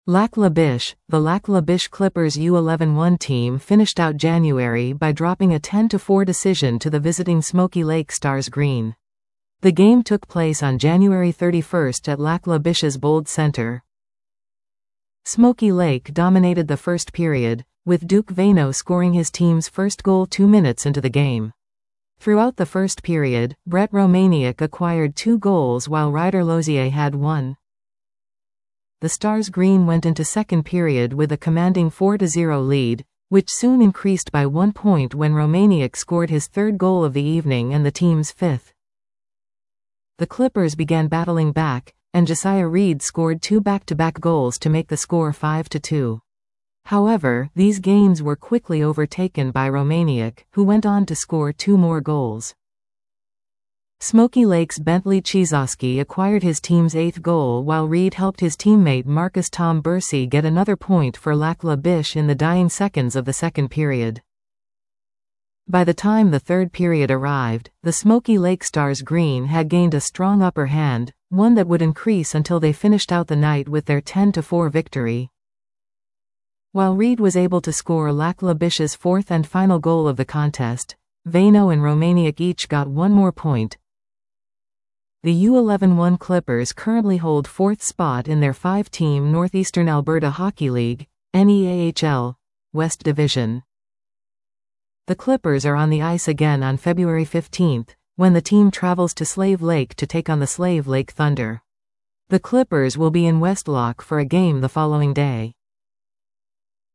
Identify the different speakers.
Speaker 1: Lac La Biche. The Lac La Biche Clippers U11-1 team finished out January by dropping a 10-4 decision to the visiting Smoky Lake Stars Green. The game took place on January 31 at Lac La Biche's Bold Center. Smoky Lake dominated the first period, with Duke Vaino scoring his team's first goal 2 minutes into the game. Throughout the first period, Brett Romaniuk acquired 2 goals while Ryder Lozier had 1. The Stars Green went into second period with a commanding 4-0 lead, which soon increased by 1 point when Romaniuk scored his third goal of the evening and the team's fifth. The Clippers began battling back, and Josiah Reed scored 2 back-to-back goals to make the score 5-2. However, these games were quickly overtaken by Romaniuk, who went on to score 2 more goals. Smoky Lake's Bentley Chizowski acquired his team's 8th goal while Reed helped his teammate Marcus Tom Bursey get another point for Lac La Biche in the dying seconds of the second period. By the time the third period arrived, the Smoky Lake Stars Green had gained a strong upper hand, one that would increase until they finished out the night with their 10-4 victory. While Reed was able to score Lac La Biche's 4th and final goal of the contest, Vaino and Romaniuk each got 1 more point. The U11-1 Clippers currently hold 4th spot in their 5-team Northeastern Alberta Hockey League, NEAHL, West Division. The Clippers are on the ice again on February 15, when the team travels to Slave Lake to take on the Slave Lake Thunder. The Clippers will be in West Loch for a game the following day.